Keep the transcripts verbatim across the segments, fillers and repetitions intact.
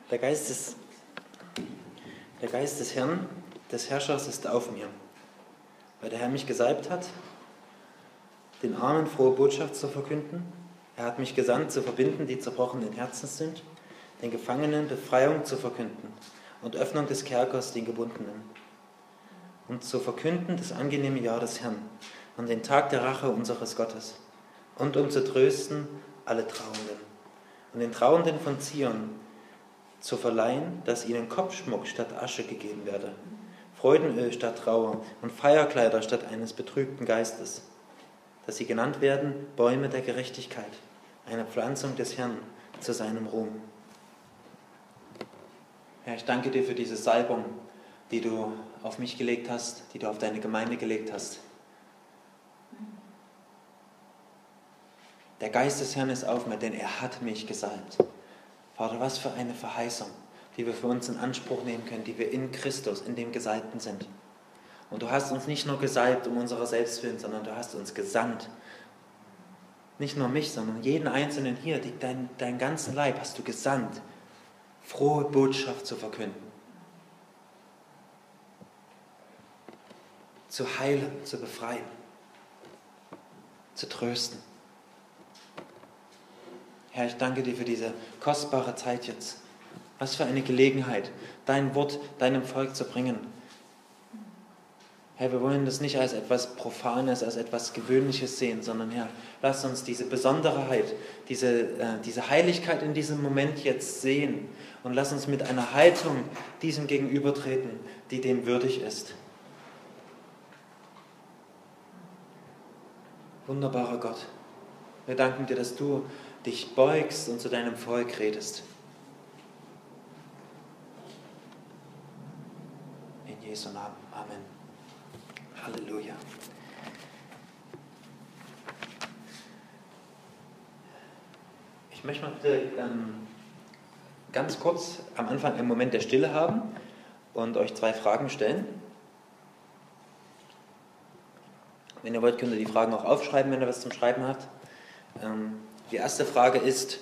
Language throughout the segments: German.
Der Geist des, der Geist des Herrn, des Herrschers ist auf mir, weil der Herr mich gesalbt hat, den Armen frohe Botschaft zu verkünden. Er hat mich gesandt, zu verbinden, die zerbrochenen Herzens sind, den Gefangenen Befreiung zu verkünden und Öffnung des Kerkers den Gebundenen. Und zu verkünden das angenehme Jahr des Herrn und den Tag der Rache unseres Gottes. Und um zu trösten alle Trauernden. Und den Trauernden von Zion zu verleihen, dass ihnen Kopfschmuck statt Asche gegeben werde, Freudenöl statt Trauer und Feierkleider statt eines betrübten Geistes, dass sie genannt werden Bäume der Gerechtigkeit, eine Pflanzung des Herrn zu seinem Ruhm. Herr, ich danke dir für diese Salbung, die du auf mich gelegt hast, die du auf deine Gemeinde gelegt hast. Der Geist des Herrn ist auf mir, denn er hat mich gesalbt. Vater, was für eine Verheißung, die wir für uns in Anspruch nehmen können, die wir in Christus, in dem Gesalbten sind. Und du hast uns nicht nur gesalbt um unserer selbst willen, sondern du hast uns gesandt. Nicht nur mich, sondern jeden Einzelnen hier, die, dein, deinen ganzen Leib hast du gesandt, frohe Botschaft zu verkünden. Zu heilen, zu befreien, zu trösten. Herr, ich danke dir für diese kostbare Zeit jetzt. Was für eine Gelegenheit, dein Wort deinem Volk zu bringen. Herr, wir wollen das nicht als etwas Profanes, als etwas Gewöhnliches sehen, sondern Herr, lass uns diese Besonderheit, diese, äh, diese Heiligkeit in diesem Moment jetzt sehen und lass uns mit einer Haltung diesem gegenübertreten, die dem würdig ist. Wunderbarer Gott, wir danken dir, dass du dich beugst und zu deinem Volk redest. In Jesu Namen. Amen. Halleluja. Ich möchte mal bitte ähm, ganz kurz am Anfang einen Moment der Stille haben und euch zwei Fragen stellen. Wenn ihr wollt, könnt ihr die Fragen auch aufschreiben, wenn ihr was zum Schreiben habt. Ähm, die erste Frage ist,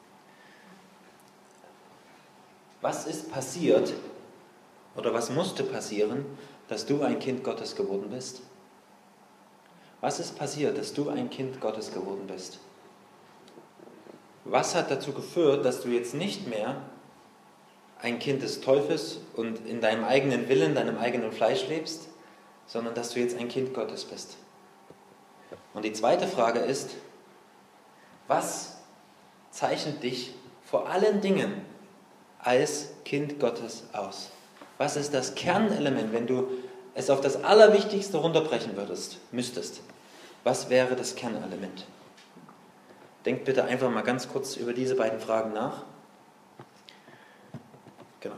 was ist passiert oder was musste passieren, dass du ein Kind Gottes geworden bist? Was ist passiert, dass du ein Kind Gottes geworden bist? Was hat dazu geführt, dass du jetzt nicht mehr ein Kind des Teufels und in deinem eigenen Willen, deinem eigenen Fleisch lebst, sondern dass du jetzt ein Kind Gottes bist? Und die zweite Frage ist, was zeichnet dich vor allen Dingen als Kind Gottes aus? Was ist das Kernelement, wenn du es auf das Allerwichtigste runterbrechen würdest, müsstest? Was wäre das Kernelement? Denkt bitte einfach mal ganz kurz über diese beiden Fragen nach. Genau.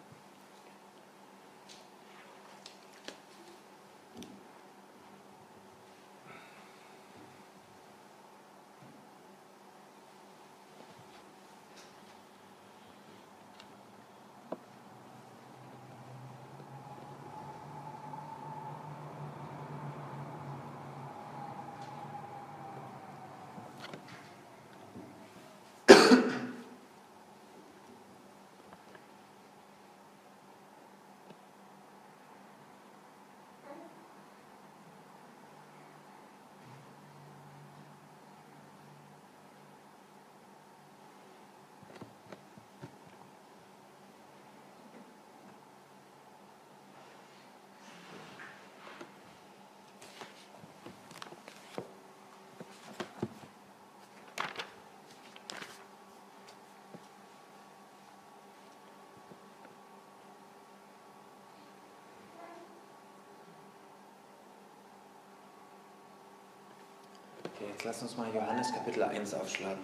Okay, jetzt lass uns mal Johannes Kapitel eins aufschlagen.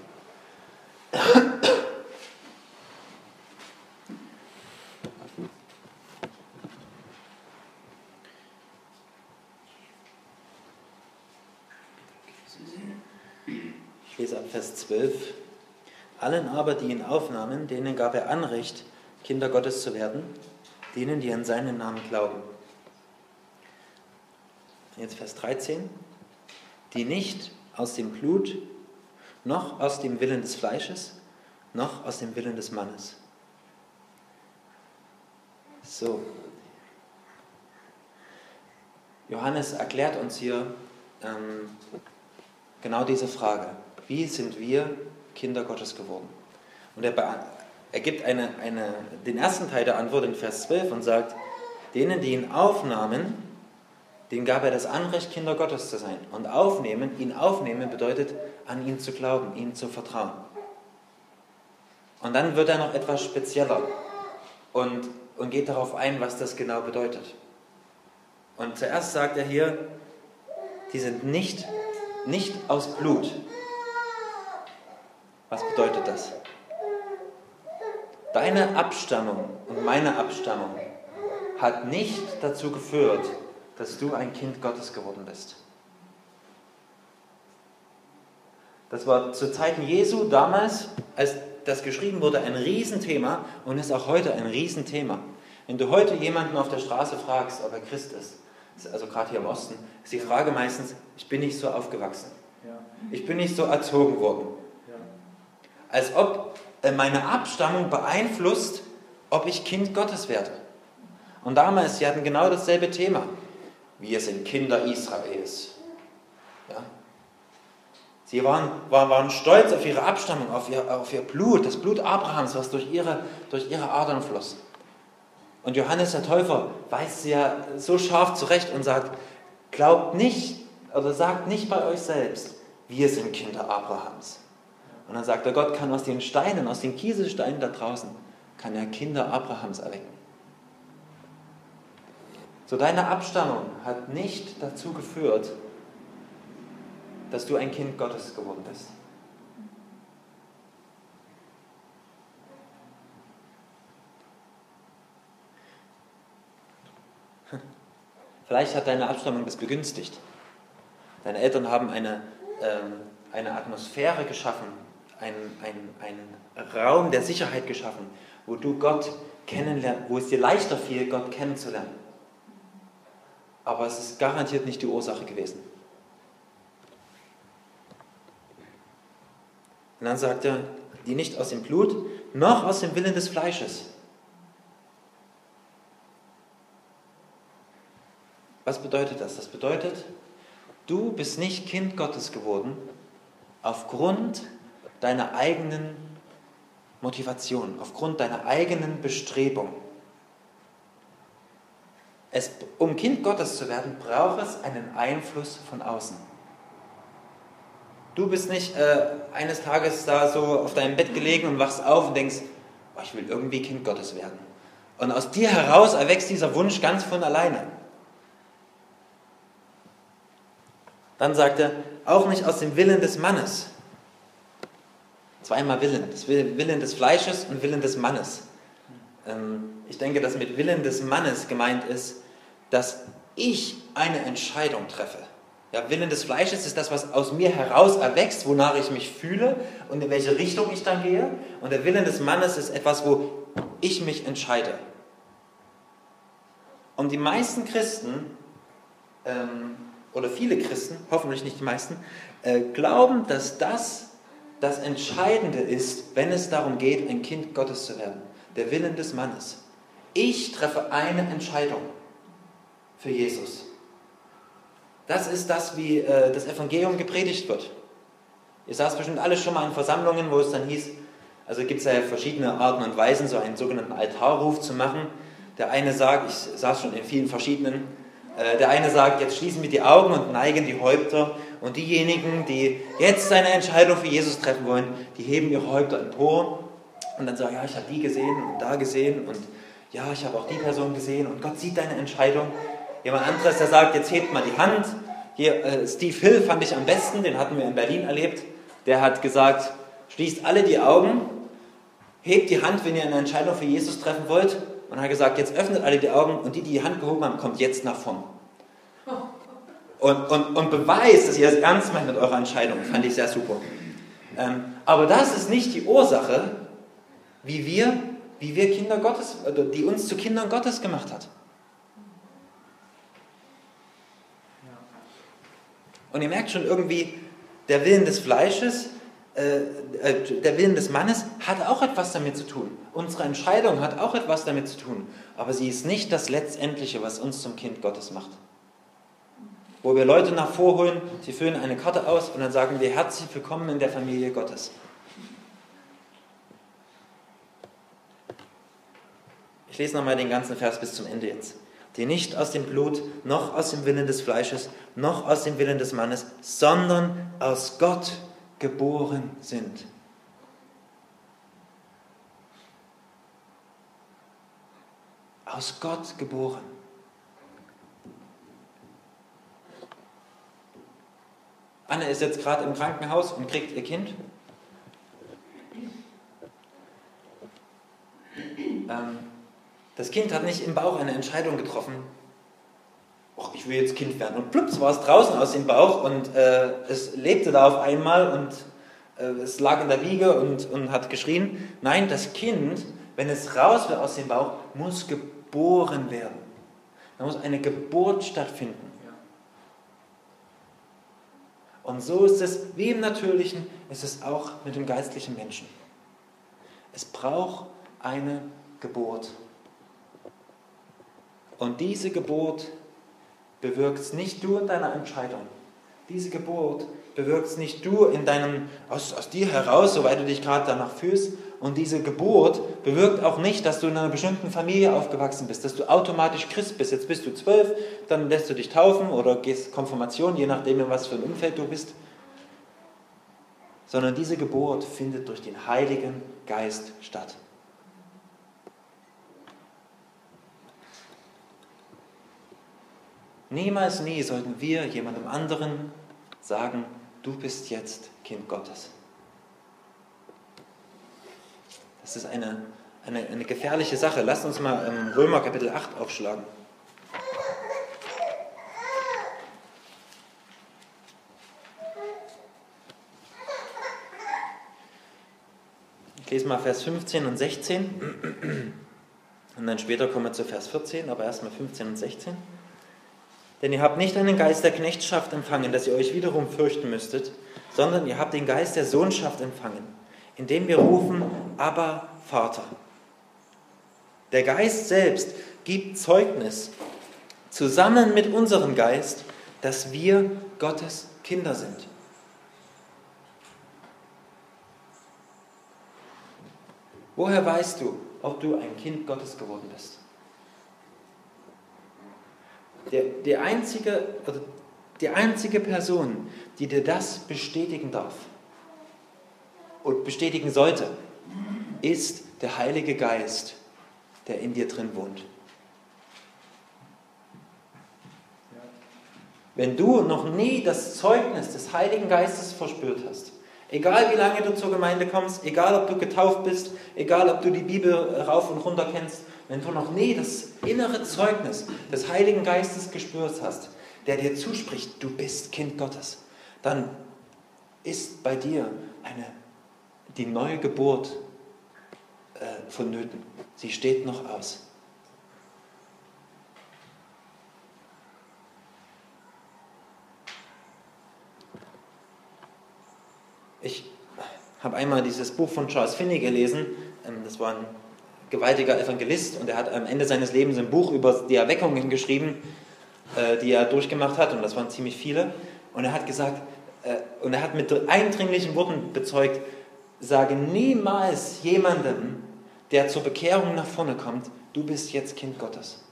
Ich lese ab Vers zwölf. Allen aber, die ihn aufnahmen, denen gab er Anrecht, Kinder Gottes zu werden, denen, die an seinen Namen glauben. Jetzt Vers dreizehn. Die nicht aus dem Blut, noch aus dem Willen des Fleisches, noch aus dem Willen des Mannes, So. Johannes erklärt uns hier ähm, genau diese Frage. Wie sind wir Kinder Gottes geworden? Und er, er gibt eine, eine, den ersten Teil der Antwort in Vers zwölf und sagt, denen, die ihn aufnahmen, denen gab er das Anrecht, Kinder Gottes zu sein. Und aufnehmen, ihn aufnehmen bedeutet, an ihn zu glauben, ihm zu vertrauen. Und dann wird er noch etwas spezieller und, und geht darauf ein, was das genau bedeutet. Und zuerst sagt er hier, die sind nicht, nicht aus Blut. Was bedeutet das? Deine Abstammung und meine Abstammung hat nicht dazu geführt, dass du ein Kind Gottes geworden bist. Das war zu Zeiten Jesu damals, als das geschrieben wurde, ein Riesenthema und ist auch heute ein Riesenthema. Wenn du heute jemanden auf der Straße fragst, ob er Christ ist, also gerade hier im Osten, ist die Frage meistens, ich bin nicht so aufgewachsen. Ich bin nicht so erzogen worden. Als ob meine Abstammung beeinflusst, ob ich Kind Gottes werde. Und damals, sie hatten genau dasselbe Thema. Wir sind Kinder Israels. Ja? Sie waren, waren, waren stolz auf ihre Abstammung, auf ihr, auf ihr Blut, das Blut Abrahams, was durch ihre, durch ihre Adern floss. Und Johannes der Täufer weist sie ja so scharf zurecht und sagt, glaubt nicht oder sagt nicht bei euch selbst, wir sind Kinder Abrahams. Und dann sagt er, Gott kann aus den Steinen, aus den Kieselsteinen da draußen, kann er Kinder Abrahams erwecken. So, deine Abstammung hat nicht dazu geführt, dass du ein Kind Gottes geworden bist. Vielleicht hat deine Abstammung das begünstigt. Deine Eltern haben eine, ähm, eine Atmosphäre geschaffen, einen, einen, einen Raum der Sicherheit geschaffen, wo du Gott kennenlernst, wo es dir leichter fiel, Gott kennenzulernen. Aber es ist garantiert nicht die Ursache gewesen. Und dann sagt er, die nicht aus dem Blut, noch aus dem Willen des Fleisches. Was bedeutet das? Das bedeutet, du bist nicht Kind Gottes geworden aufgrund deiner eigenen Motivation, aufgrund deiner eigenen Bestrebung. Es, um Kind Gottes zu werden, braucht es einen Einfluss von außen. Du bist nicht äh, eines Tages da so auf deinem Bett gelegen und wachst auf und denkst, oh, ich will irgendwie Kind Gottes werden. Und aus dir heraus erwächst dieser Wunsch ganz von alleine. Dann sagt er, auch nicht aus dem Willen des Mannes. Zweimal Willen, das Willen des Fleisches und Willen des Mannes. Ich denke, dass mit Willen des Mannes gemeint ist, dass ich eine Entscheidung treffe. Ja, Willen des Fleisches ist das, was aus mir heraus erwächst, wonach ich mich fühle und in welche Richtung ich dann gehe. Und der Willen des Mannes ist etwas, wo ich mich entscheide. Und die meisten Christen, ähm, oder viele Christen, hoffentlich nicht die meisten, äh, glauben, dass das das Entscheidende ist, wenn es darum geht, ein Kind Gottes zu werden. Der Willen des Mannes. Ich treffe eine Entscheidung für Jesus. Das ist das, wie äh, das Evangelium gepredigt wird. Ihr saßt bestimmt alle schon mal in Versammlungen, wo es dann hieß, also gibt es ja verschiedene Arten und Weisen, so einen sogenannten Altarruf zu machen. Der eine sagt, ich saß schon in vielen verschiedenen, äh, der eine sagt, jetzt schließen wir die Augen und neigen die Häupter. Und diejenigen, die jetzt eine Entscheidung für Jesus treffen wollen, die heben ihre Häupter empor und dann sagen, ja, ich habe die gesehen und da gesehen und ja, ich habe auch die Person gesehen und Gott sieht deine Entscheidung. Jemand anderes, der sagt, jetzt hebt mal die Hand. Hier, äh, Steve Hill fand ich am besten, den hatten wir in Berlin erlebt. Der hat gesagt, schließt alle die Augen, hebt die Hand, wenn ihr eine Entscheidung für Jesus treffen wollt. Und er hat gesagt, jetzt öffnet alle die Augen und die, die die Hand gehoben haben, kommt jetzt nach vorn. Und, und, und beweist, dass ihr das ernst meint mit eurer Entscheidung. Fand ich sehr super. Ähm, aber das ist nicht die Ursache, wie wir, wie wir Kinder Gottes, oder die uns zu Kindern Gottes gemacht hat. Und ihr merkt schon irgendwie, der Willen des Fleisches äh, der Willen des Mannes hat auch etwas damit zu tun. Unsere Entscheidung hat auch etwas damit zu tun. Aber sie ist nicht das Letztendliche, was uns zum Kind Gottes macht. Wo wir Leute nach vorholen, sie füllen eine Karte aus und dann sagen wir, herzlich willkommen in der Familie Gottes. Ich lese nochmal den ganzen Vers bis zum Ende jetzt. Die nicht aus dem Blut, noch aus dem Willen des Fleisches, noch aus dem Willen des Mannes, sondern aus Gott geboren sind. Aus Gott geboren. Anne ist jetzt gerade im Krankenhaus und kriegt ihr Kind. Ähm, das Kind hat nicht im Bauch eine Entscheidung getroffen, oh, ich will jetzt Kind werden. Und plups war es draußen aus dem Bauch und äh, es lebte da auf einmal und äh, es lag in der Wiege und, und hat geschrien. Nein, das Kind, wenn es raus will aus dem Bauch, muss geboren werden. Da muss eine Geburt stattfinden. Und so ist es, wie im Natürlichen, ist es auch mit dem geistlichen Menschen. Es braucht eine Geburt. Und diese Geburt bewirkt nicht du in deiner Entscheidung. Diese Geburt bewirkt nicht du in deinem, aus, aus dir heraus, soweit du dich gerade danach fühlst. Und diese Geburt bewirkt auch nicht, dass du in einer bestimmten Familie aufgewachsen bist, dass du automatisch Christ bist. Jetzt bist du zwölf, dann lässt du dich taufen oder gehst Konfirmation, je nachdem, in was für ein Umfeld du bist. Sondern diese Geburt findet durch den Heiligen Geist statt. Niemals nie sollten wir jemandem anderen sagen, du bist jetzt Kind Gottes. Das ist eine, eine, eine gefährliche Sache. Lasst uns mal ähm, Römer Kapitel acht aufschlagen. Ich lese mal Vers fünfzehn und sechzehn. Und dann später kommen wir zu Vers vierzehn, aber erstmal fünfzehn und sechzehn. Denn ihr habt nicht einen Geist der Knechtschaft empfangen, dass ihr euch wiederum fürchten müsstet, sondern ihr habt den Geist der Sohnschaft empfangen, indem wir rufen, Abba, Vater. Der Geist selbst gibt Zeugnis, zusammen mit unserem Geist, dass wir Gottes Kinder sind. Woher weißt du, ob du ein Kind Gottes geworden bist? Der, der einzige, oder die einzige Person, die dir das bestätigen darf und bestätigen sollte, ist der Heilige Geist, der in dir drin wohnt. Wenn du noch nie das Zeugnis des Heiligen Geistes verspürt hast, egal wie lange du zur Gemeinde kommst, egal ob du getauft bist, egal ob du die Bibel rauf und runter kennst, wenn du noch nie das innere Zeugnis des Heiligen Geistes gespürt hast, der dir zuspricht, du bist Kind Gottes, dann ist bei dir eine, die neue Geburt äh, vonnöten. Sie steht noch aus. Ich habe einmal dieses Buch von Charles Finney gelesen, das war ein gewaltiger Evangelist und er hat am Ende seines Lebens ein Buch über die Erweckungen geschrieben, die er durchgemacht hat, und das waren ziemlich viele. Und er hat gesagt, und er hat mit eindringlichen Worten bezeugt, sage niemals jemandem, der zur Bekehrung nach vorne kommt, du bist jetzt Kind Gottes.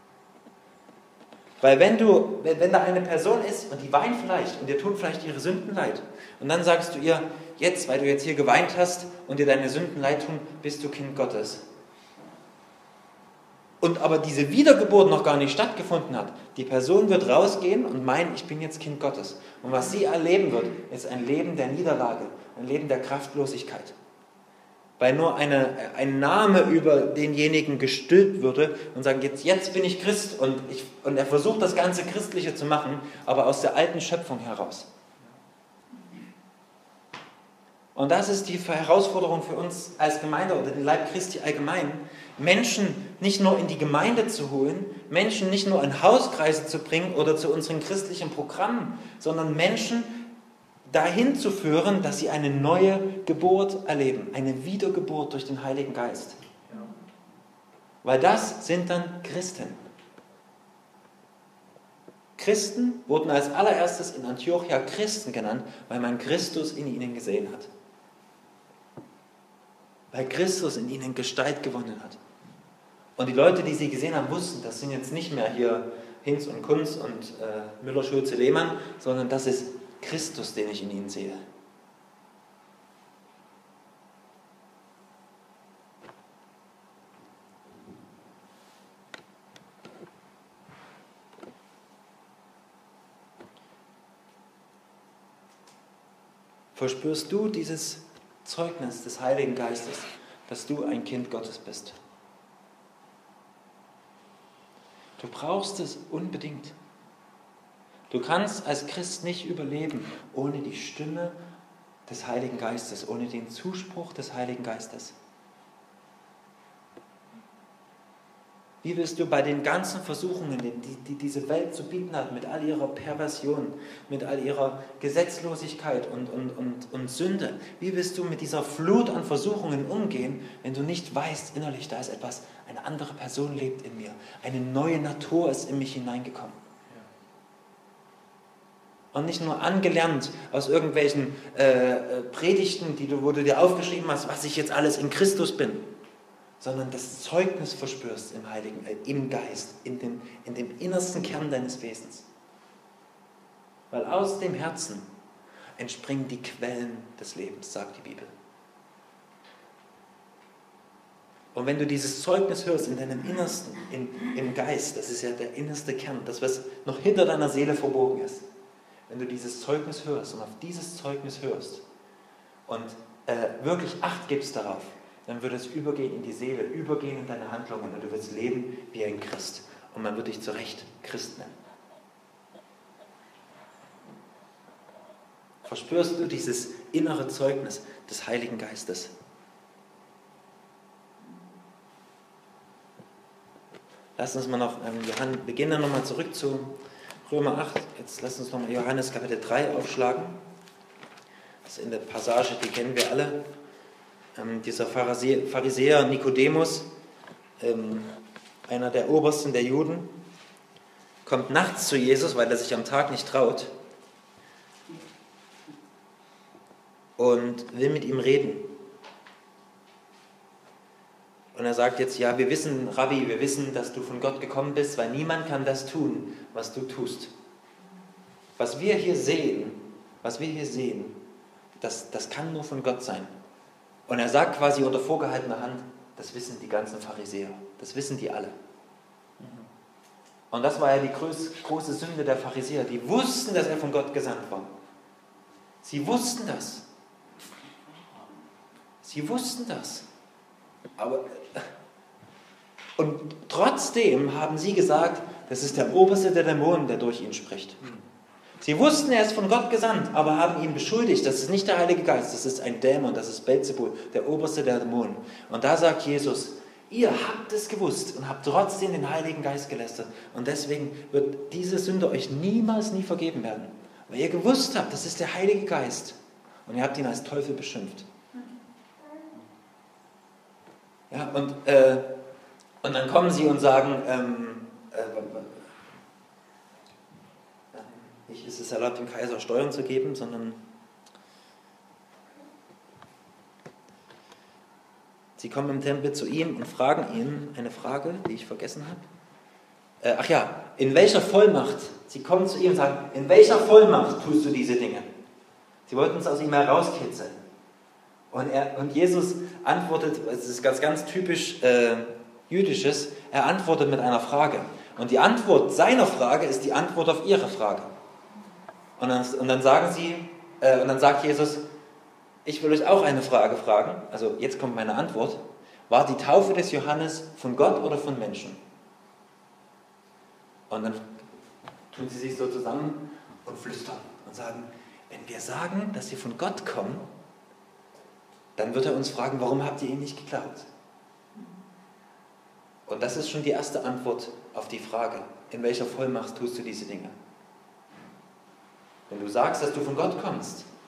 Weil wenn du, wenn da eine Person ist und die weint vielleicht und dir tun vielleicht ihre Sünden leid und dann sagst du ihr, jetzt, weil du jetzt hier geweint hast und dir deine Sünden leid tun, bist du Kind Gottes. Und aber diese Wiedergeburt noch gar nicht stattgefunden hat, die Person wird rausgehen und meinen, ich bin jetzt Kind Gottes. Und was sie erleben wird, ist ein Leben der Niederlage, ein Leben der Kraftlosigkeit. Weil nur eine, ein Name über denjenigen gestülpt würde und sagen, jetzt, jetzt bin ich Christ und, ich, und er versucht das ganze Christliche zu machen, aber aus der alten Schöpfung heraus. Und das ist die Herausforderung für uns als Gemeinde oder den Leib Christi allgemein, Menschen nicht nur in die Gemeinde zu holen, Menschen nicht nur in Hauskreise zu bringen oder zu unseren christlichen Programmen, sondern Menschen dahin zu führen, dass sie eine neue Geburt erleben, eine Wiedergeburt durch den Heiligen Geist. Ja. Weil das sind dann Christen. Christen wurden als allererstes in Antiochia Christen genannt, weil man Christus in ihnen gesehen hat. Weil Christus in ihnen Gestalt gewonnen hat. Und die Leute, die sie gesehen haben, wussten, das sind jetzt nicht mehr hier Hinz und Kunz und äh, Müller, Schulze, Lehmann, sondern das ist Christus, den ich in ihnen sehe. Verspürst du dieses Zeugnis des Heiligen Geistes, dass du ein Kind Gottes bist? Du brauchst es unbedingt. Du kannst als Christ nicht überleben ohne die Stimme des Heiligen Geistes, ohne den Zuspruch des Heiligen Geistes. Wie willst du bei den ganzen Versuchungen, die, die diese Welt zu bieten hat, mit all ihrer Perversion, mit all ihrer Gesetzlosigkeit und, und, und, und Sünde, wie willst du mit dieser Flut an Versuchungen umgehen, wenn du nicht weißt, innerlich, da ist etwas, eine andere Person lebt in mir, eine neue Natur ist in mich hineingekommen. Und nicht nur angelernt aus irgendwelchen äh, Predigten, die du, wo du dir aufgeschrieben hast, was ich jetzt alles in Christus bin, sondern das Zeugnis verspürst im Heiligen, äh, im Geist, in dem, in dem innersten Kern deines Wesens. Weil aus dem Herzen entspringen die Quellen des Lebens, sagt die Bibel. Und wenn du dieses Zeugnis hörst in deinem Innersten, in, im Geist, das ist ja der innerste Kern, das, was noch hinter deiner Seele verborgen ist, wenn du dieses Zeugnis hörst und auf dieses Zeugnis hörst und äh, wirklich Acht gibst darauf, dann wird es übergehen in die Seele, übergehen in deine Handlungen und du wirst leben wie ein Christ. Und man wird dich zu Recht Christ nennen. Verspürst du dieses innere Zeugnis des Heiligen Geistes? Lass uns mal noch, ähm, Johannes, wir gehen dann nochmal zurück zu Römer acht. Jetzt lass uns nochmal Johannes Kapitel drei aufschlagen. Das ist in der Passage, die kennen wir alle. Ähm, dieser Pharisäer, Pharisäer Nikodemus, ähm, einer der Obersten der Juden, kommt nachts zu Jesus, weil er sich am Tag nicht traut und will mit ihm reden. Und er sagt jetzt, ja, wir wissen, Rabbi, wir wissen, dass du von Gott gekommen bist, weil niemand kann das tun, was du tust. Was wir hier sehen, was wir hier sehen, das, das kann nur von Gott sein. Und er sagt quasi unter vorgehaltener Hand, das wissen die ganzen Pharisäer, das wissen die alle. Und das war ja die groß, große Sünde der Pharisäer, die wussten, dass er von Gott gesandt war. Sie wussten das. Sie wussten das. Aber, und trotzdem haben sie gesagt, das ist der Oberste der Dämonen, der durch ihn spricht. Sie wussten, er ist von Gott gesandt, aber haben ihn beschuldigt, das ist nicht der Heilige Geist, das ist ein Dämon, das ist Beelzebul, der Oberste der Dämonen. Und da sagt Jesus, ihr habt es gewusst und habt trotzdem den Heiligen Geist gelästert. Und deswegen wird diese Sünde euch niemals, nie vergeben werden. Weil ihr gewusst habt, das ist der Heilige Geist. Und ihr habt ihn als Teufel beschimpft. Ja, und, äh, und dann kommen sie und sagen, ähm, äh, nicht ist es erlaubt, dem Kaiser Steuern zu geben, sondern sie kommen im Tempel zu ihm und fragen ihn eine Frage, die ich vergessen habe. Äh, ach ja, in welcher Vollmacht? Sie kommen zu ihm und sagen, in welcher Vollmacht tust du diese Dinge? Sie wollten es aus ihm herauskitzeln. Und, er, und Jesus antwortet, es ist ganz, ganz typisch äh, Jüdisches, er antwortet mit einer Frage. Und die Antwort seiner Frage ist die Antwort auf ihre Frage. Und dann, und dann sagen sie, äh, und dann sagt Jesus, ich will euch auch eine Frage fragen, also jetzt kommt meine Antwort, war die Taufe des Johannes von Gott oder von Menschen? Und dann tun sie sich so zusammen und flüstern und sagen, wenn wir sagen, dass wir von Gott kommen, dann wird er uns fragen, warum habt ihr ihm nicht geglaubt? Und das ist schon die erste Antwort auf die Frage, in welcher Vollmacht tust du diese Dinge? Wenn du sagst, dass du von Gott kommst,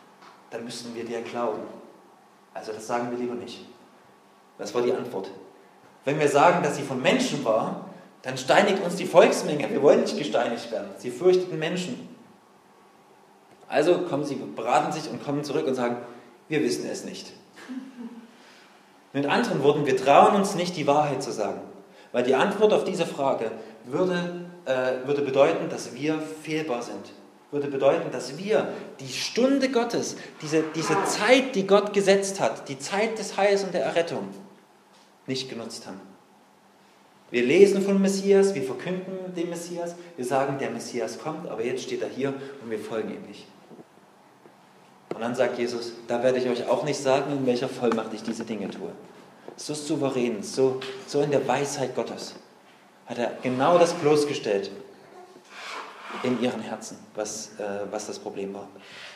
dann müssen wir dir glauben. Also das sagen wir lieber nicht. Das war die Antwort. Wenn wir sagen, dass sie von Menschen war, dann steinigt uns die Volksmenge. Wir wollen nicht gesteinigt werden. Sie fürchteten Menschen. Also kommen sie, beraten sich und kommen zurück und sagen, wir wissen es nicht. Mit anderen Worten, wir trauen uns nicht, die Wahrheit zu sagen. Weil die Antwort auf diese Frage würde, äh, würde bedeuten, dass wir fehlbar sind. Würde bedeuten, dass wir die Stunde Gottes, diese, diese Zeit, die Gott gesetzt hat, die Zeit des Heils und der Errettung, nicht genutzt haben. Wir lesen von Messias, wir verkünden den Messias, wir sagen, der Messias kommt, aber jetzt steht er hier und wir folgen ihm nicht. Und dann sagt Jesus, da werde ich euch auch nicht sagen, in welcher Vollmacht ich diese Dinge tue. So souverän, so, so in der Weisheit Gottes hat er genau das bloßgestellt in ihren Herzen, was, äh, was das Problem war.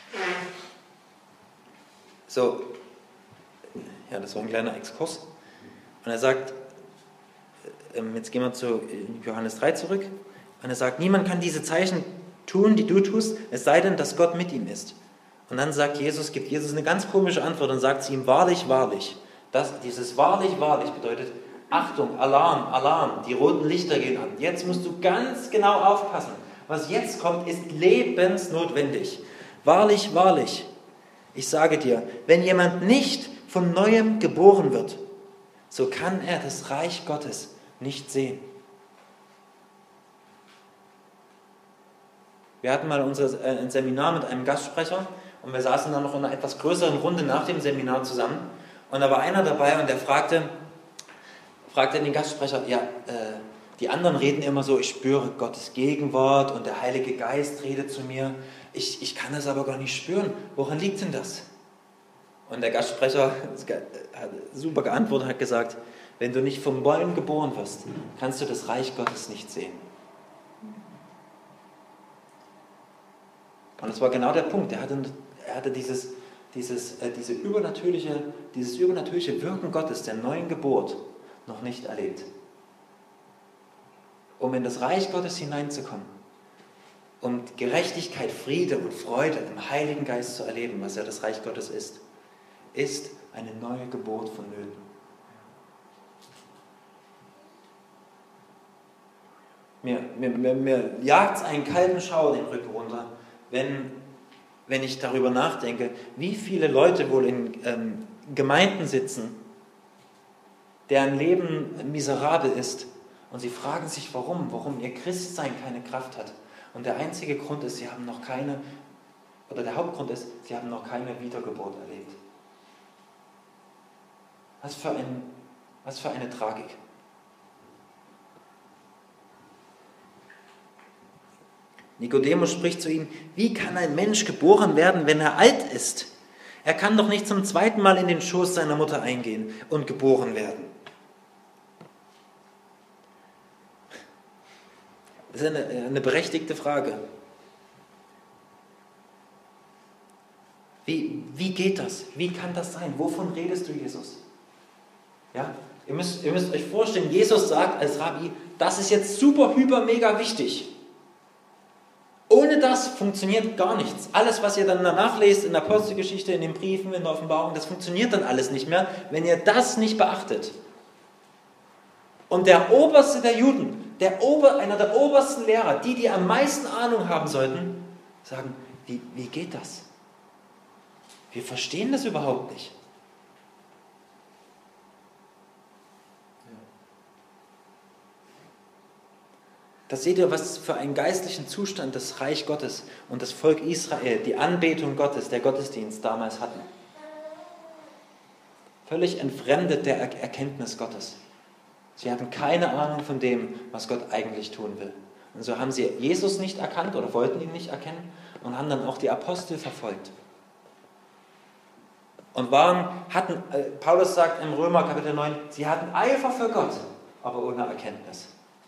So, ja, das war ein kleiner Exkurs. Und er sagt, äh, jetzt gehen wir zu Johannes drei zurück, und er sagt, niemand kann diese Zeichen tun, die du tust, es sei denn, dass Gott mit ihm ist. Und dann sagt Jesus, gibt Jesus eine ganz komische Antwort und sagt zu ihm, wahrlich, wahrlich. Das, dieses wahrlich, wahrlich bedeutet, Achtung, Alarm, Alarm, die roten Lichter gehen an. Jetzt musst du ganz genau aufpassen. Was jetzt kommt, ist lebensnotwendig. Wahrlich, wahrlich, ich sage dir, wenn jemand nicht von Neuem geboren wird, so kann er das Reich Gottes nicht sehen. Wir hatten mal unser, äh, ein Seminar mit einem Gastsprecher und wir saßen dann noch in einer etwas größeren Runde nach dem Seminar zusammen. Und da war einer dabei und der fragte, fragte den Gastsprecher, ja, äh, die anderen reden immer so, ich spüre Gottes Gegenwart und der Heilige Geist redet zu mir. Ich, ich kann das aber gar nicht spüren. Woran liegt denn das? Und der Gastsprecher hat super geantwortet, hat gesagt, wenn du nicht vom Neuem geboren wirst, kannst du das Reich Gottes nicht sehen. Und das war genau der Punkt. Er hatte, er hatte dieses, dieses, äh, diese übernatürliche, dieses übernatürliche Wirken Gottes, der neuen Geburt, noch nicht erlebt. Um in das Reich Gottes hineinzukommen, um Gerechtigkeit, Friede und Freude im Heiligen Geist zu erleben, was ja das Reich Gottes ist, ist eine neue Geburt vonnöten. Mir, mir, mir, mir jagt es einen kalten Schauer den Rücken runter, wenn, wenn ich darüber nachdenke, wie viele Leute wohl in ähm, Gemeinden sitzen, deren Leben miserabel ist, und sie fragen sich, warum, warum ihr Christsein keine Kraft hat. Und der einzige Grund ist, sie haben noch keine, oder der Hauptgrund ist, sie haben noch keine Wiedergeburt erlebt. Was für, ein, was für eine Tragik. Nikodemus spricht zu ihm, wie kann ein Mensch geboren werden, wenn er alt ist? Er kann doch nicht zum zweiten Mal in den Schoß seiner Mutter eingehen und geboren werden. Das ist eine, eine berechtigte Frage. Wie, wie geht das? Wie kann das sein? Wovon redest du, Jesus? Ja, ihr müsst, ihr müsst euch vorstellen, Jesus sagt als Rabbi, das ist jetzt super, hyper, mega wichtig. Ohne das funktioniert gar nichts. Alles, was ihr dann danach lest, in der Apostelgeschichte, in den Briefen, in der Offenbarung, das funktioniert dann alles nicht mehr, wenn ihr das nicht beachtet. Und der Oberste der Juden, der Ober, einer der obersten Lehrer, die, die am meisten Ahnung haben sollten, sagen, wie, wie geht das? Wir verstehen das überhaupt nicht. Da seht ihr, was für einen geistlichen Zustand das Reich Gottes und das Volk Israel, die Anbetung Gottes, der Gottesdienst damals hatten. Völlig entfremdet der Erkenntnis Gottes. Sie hatten keine Ahnung von dem, was Gott eigentlich tun will. Und so haben sie Jesus nicht erkannt oder wollten ihn nicht erkennen und haben dann auch die Apostel verfolgt. Und waren, hatten, äh, Paulus sagt im Römer Kapitel neun, sie hatten Eifer für Gott, aber ohne Erkenntnis.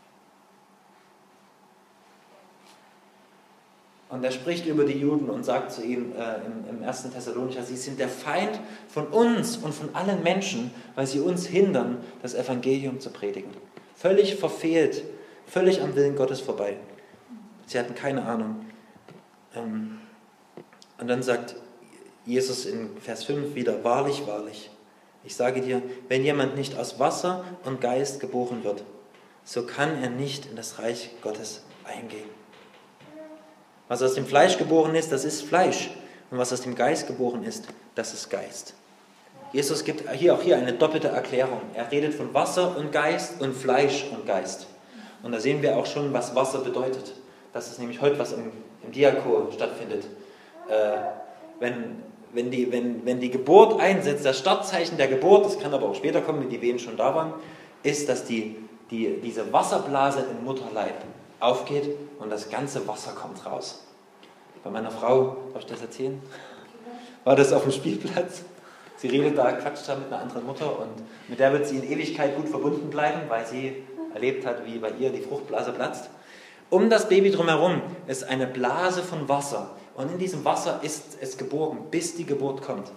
Und er spricht über die Juden und sagt zu ihnen äh, im, im ersten Thessalonicher, sie sind der Feind von uns und von allen Menschen, weil sie uns hindern, das Evangelium zu predigen. Völlig verfehlt, völlig am Willen Gottes vorbei. Sie hatten keine Ahnung. Ähm, und dann sagt Jesus in Vers fünf wieder, wahrlich, wahrlich, ich sage dir, wenn jemand nicht aus Wasser und Geist geboren wird, so kann er nicht in das Reich Gottes eingehen. Was aus dem Fleisch geboren ist, das ist Fleisch. Und was aus dem Geist geboren ist, das ist Geist. Jesus gibt hier auch hier eine doppelte Erklärung. Er redet von Wasser und Geist und Fleisch und Geist. Und da sehen wir auch schon, was Wasser bedeutet. Das ist nämlich heute, was im, im Diakon stattfindet. Äh, wenn, wenn, die, wenn, wenn die Geburt einsetzt, das Startzeichen der Geburt, das kann aber auch später kommen, wenn die Wehen schon da waren, ist, dass die, die, diese Wasserblase im Mutterleib aufgeht und das ganze Wasser kommt raus. Bei meiner Frau, darf ich das erzählen? War das auf dem Spielplatz? Sie redet da, quatscht da mit einer anderen Mutter und mit der wird sie in Ewigkeit gut verbunden bleiben, weil sie erlebt hat, wie bei ihr die Fruchtblase platzt. Um das Baby drumherum ist eine Blase von Wasser und in diesem Wasser ist es geborgen, bis die Geburt kommt.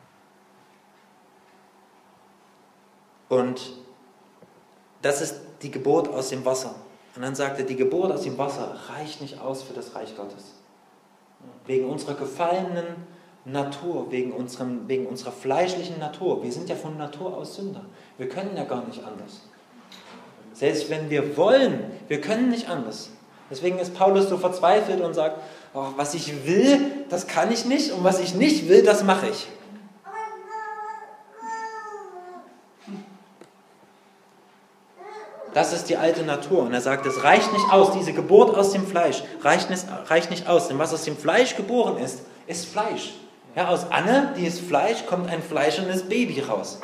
Und das ist die Geburt aus dem Wasser. Und dann sagt er, die Geburt aus dem Wasser reicht nicht aus für das Reich Gottes. Wegen unserer gefallenen Natur, wegen, unserem, wegen unserer fleischlichen Natur. Wir sind ja von Natur aus Sünder. Wir können ja gar nicht anders. Selbst wenn wir wollen, wir können nicht anders. Deswegen ist Paulus so verzweifelt und sagt, oh, was ich will, das kann ich nicht und was ich nicht will, das mache ich. Das ist die alte Natur. Und er sagt, es reicht nicht aus, diese Geburt aus dem Fleisch reicht nicht, reicht nicht aus. Denn was aus dem Fleisch geboren ist, ist Fleisch. Ja, aus Anne, die ist Fleisch, kommt ein fleischendes Baby raus.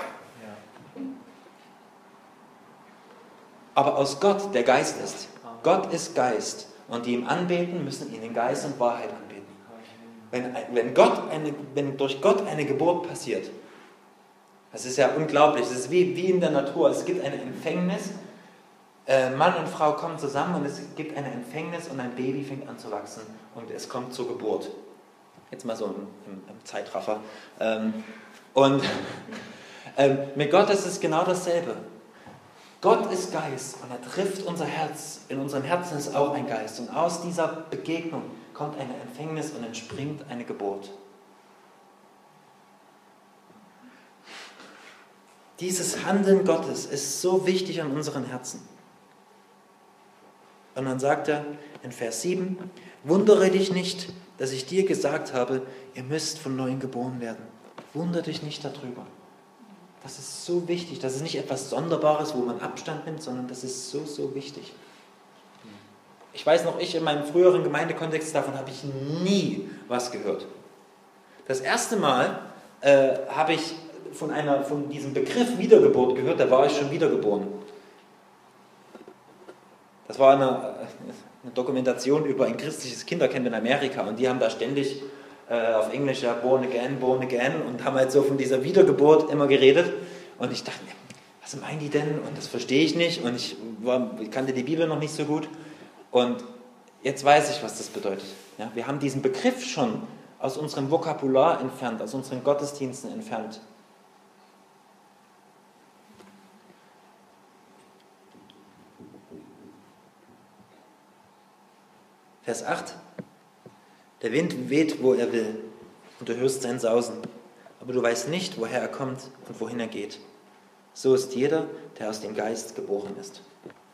Aber aus Gott, der Geist ist. Gott ist Geist. Und die ihm anbeten, müssen ihn in Geist und Wahrheit anbeten. Wenn, wenn, Gott eine, wenn durch Gott eine Geburt passiert, das ist ja unglaublich. Das ist wie, wie in der Natur. Es gibt eine Empfängnis. Äh, Mann und Frau kommen zusammen und es gibt eine Empfängnis und ein Baby fängt an zu wachsen und es kommt zur Geburt. Jetzt mal so im, im, im Zeitraffer. Ähm, und ähm, mit Gott ist es genau dasselbe. Gott ist Geist und er trifft unser Herz. In unserem Herzen ist auch ein Geist. Und aus dieser Begegnung kommt eine Empfängnis und entspringt eine Geburt. Dieses Handeln Gottes ist so wichtig an unseren Herzen. Und dann sagt er in Vers sieben, wundere dich nicht, dass ich dir gesagt habe, ihr müsst von neuem geboren werden. Wundere dich nicht darüber. Das ist so wichtig. Das ist nicht etwas Sonderbares, wo man Abstand nimmt, sondern das ist so, so wichtig. Ich weiß noch, ich in meinem früheren Gemeindekontext, davon habe ich nie was gehört. Das erste Mal äh, habe ich von, einer, von diesem Begriff Wiedergeburt gehört, da war ich schon wiedergeboren. Das war eine, eine Dokumentation über ein christliches Kindercamp in Amerika und die haben da ständig äh, auf Englisch ja born again, born again und haben halt so von dieser Wiedergeburt immer geredet und ich dachte, was meinen die denn? Und das verstehe ich nicht und ich, war, ich kannte die Bibel noch nicht so gut und jetzt weiß ich, was das bedeutet. Ja, wir haben diesen Begriff schon aus unserem Vokabular entfernt, aus unseren Gottesdiensten entfernt. Vers acht. Der Wind weht, wo er will, und du hörst sein Sausen, aber du weißt nicht, woher er kommt und wohin er geht. So ist jeder, der aus dem Geist geboren ist.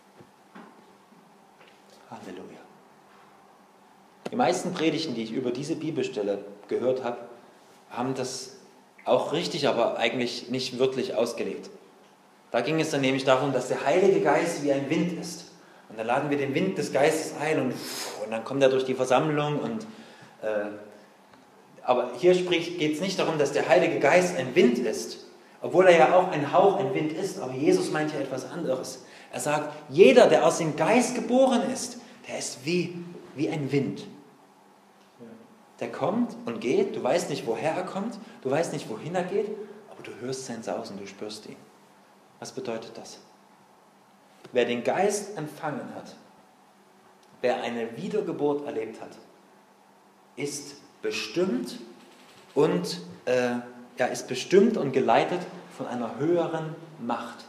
Halleluja. Die meisten Predigten, die ich über diese Bibelstelle gehört habe, haben das auch richtig, aber eigentlich nicht wirklich ausgelegt. Da ging es dann nämlich darum, dass der Heilige Geist wie ein Wind ist. Und dann laden wir den Wind des Geistes ein und, und dann kommt er durch die Versammlung. Und, äh, aber hier geht es nicht darum, dass der Heilige Geist ein Wind ist, obwohl er ja auch ein Hauch, ein Wind ist. Aber Jesus meint ja etwas anderes. Er sagt, jeder, der aus dem Geist geboren ist, der ist wie, wie ein Wind. Der kommt und geht, du weißt nicht, woher er kommt, du weißt nicht, wohin er geht, aber du hörst sein Sausen, du spürst ihn. Was bedeutet das? Wer den Geist empfangen hat, wer eine Wiedergeburt erlebt hat, ist bestimmt und äh, ja, ist bestimmt und geleitet von einer höheren Macht.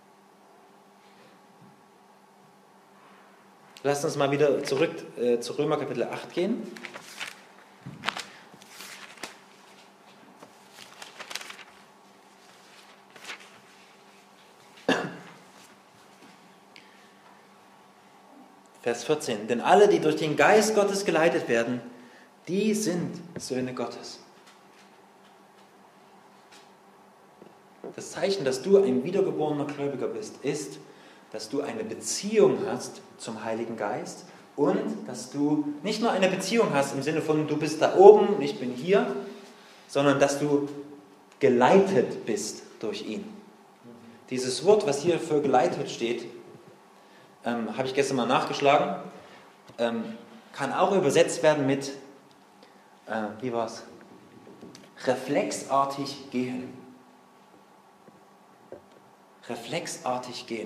Lasst uns mal wieder zurück äh, zu Römer Kapitel acht gehen. Vers vierzehn. Denn alle, die durch den Geist Gottes geleitet werden, die sind Söhne Gottes. Das Zeichen, dass du ein wiedergeborener Gläubiger bist, ist, dass du eine Beziehung hast zum Heiligen Geist und dass du nicht nur eine Beziehung hast im Sinne von, du bist da oben und ich bin hier, sondern dass du geleitet bist durch ihn. Dieses Wort, was hier für geleitet steht, ähm, habe ich gestern mal nachgeschlagen, ähm, kann auch übersetzt werden mit, äh, wie war es? Reflexartig gehen. Reflexartig gehen.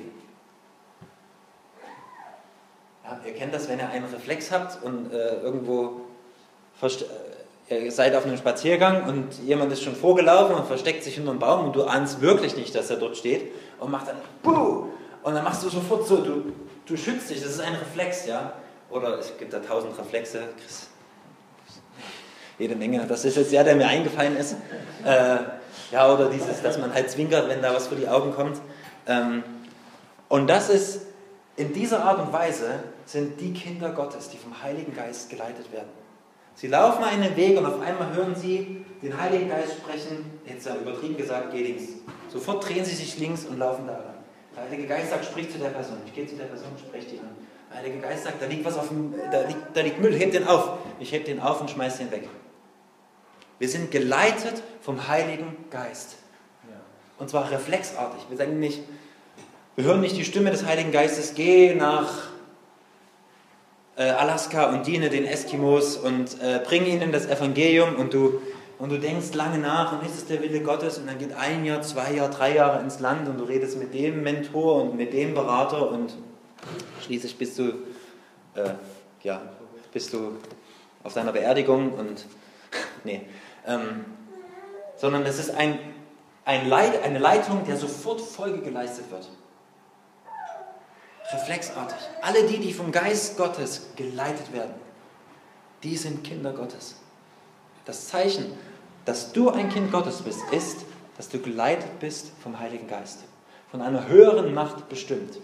Ja, ihr kennt das, wenn ihr einen Reflex habt und äh, irgendwo verste- ihr seid auf einem Spaziergang und jemand ist schon vorgelaufen und versteckt sich hinter einem Baum und du ahnst wirklich nicht, dass er dort steht und macht dann Buh! Und dann machst du sofort so, du, du schützt dich, das ist ein Reflex, ja. Oder es gibt da tausend Reflexe, Chris. Jede Menge, das ist jetzt der, der mir eingefallen ist. Äh, ja, oder dieses, dass man halt zwinkert, wenn da was vor die Augen kommt. Ähm, und das ist, in dieser Art und Weise sind die Kinder Gottes, die vom Heiligen Geist geleitet werden. Sie laufen einen Weg und auf einmal hören sie den Heiligen Geist sprechen, jetzt ja übertrieben gesagt, geh links. Sofort drehen sie sich links und laufen da lang. Der Heilige Geist sagt, sprich zu der Person. Ich gehe zu der Person, spreche die an. Der Heilige Geist sagt, da liegt was auf dem, da liegt, da liegt Müll, heb den auf. Ich heb den auf und schmeiß den weg. Wir sind geleitet vom Heiligen Geist. Und zwar reflexartig. Wir sagen nicht, wir hören nicht die Stimme des Heiligen Geistes, geh nach äh, Alaska und diene den Eskimos und äh, bring ihnen das Evangelium und du, und du denkst lange nach und ist es der Wille Gottes und dann geht ein Jahr, zwei Jahre, drei Jahre ins Land und du redest mit dem Mentor und mit dem Berater und schließlich bist du, äh, ja, bist du auf deiner Beerdigung und nee, ähm, sondern es ist ein, ein Leit, eine Leitung, der sofort Folge geleistet wird. Reflexartig. Alle die, die vom Geist Gottes geleitet werden, die sind Kinder Gottes. Das Zeichen, dass du ein Kind Gottes bist, ist, dass du geleitet bist vom Heiligen Geist. Von einer höheren Macht bestimmt.